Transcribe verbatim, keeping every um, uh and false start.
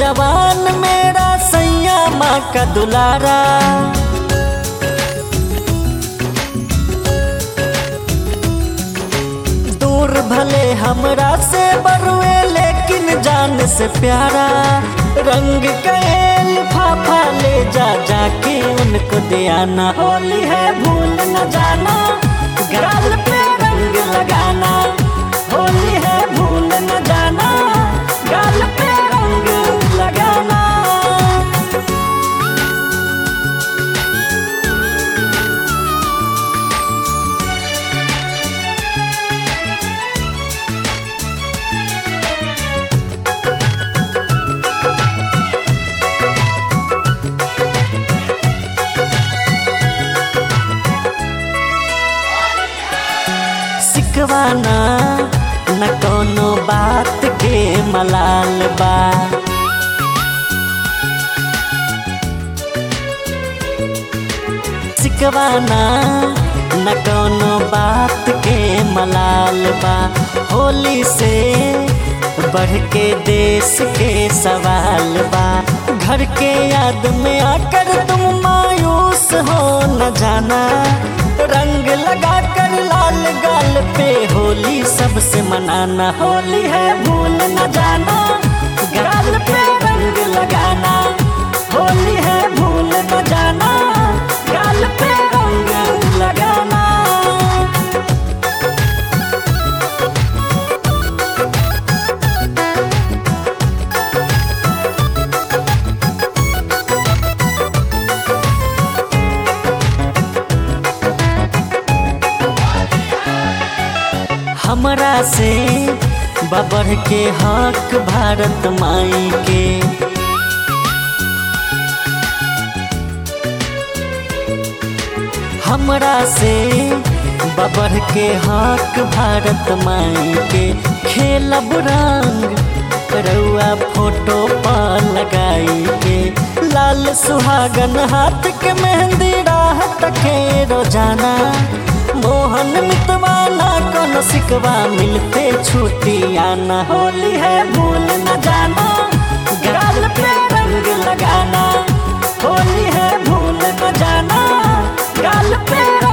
नौजवान मेरा सैया माँ का दुलारा, दूर भले हमरा से बरुए लेकिन जान से प्यारा। रंग कैल फाफा ले जा जाके उनको दे आना, होली है भूल न जाना गाल पे रंग लगाना, होली है भूल न जाना गाल पे रंग लगाना। सिकवाना न कोनो बात के मलाल बा, सिकवाना न कोनो बात के मलाल बा। होली से बढ़ के देश के सवाल बा, घर के याद में आकर तुम मायूस हो न जाना। रंग लगा कर लाल गाल पे होली सबसे मनाना, होली है भूल न जाना गाल पे रंग लगाना, होली है भूल न जाना गाल पे रंग लगाना। हमरा से बबर के हक भारत माई के, हमरा से बबर के हक भारत माई के। खेलब रंग रउआ फोटो पर लगाई के, लाल सुहागन हाथ के मेहंदी राह तके रोजाना। मोहन मितवाना कोनो सिकवा मिलते छुट्टी आना, होली है भूल न जाना गाल पे रंग लगाना, होली है भूल न जाना गाल पे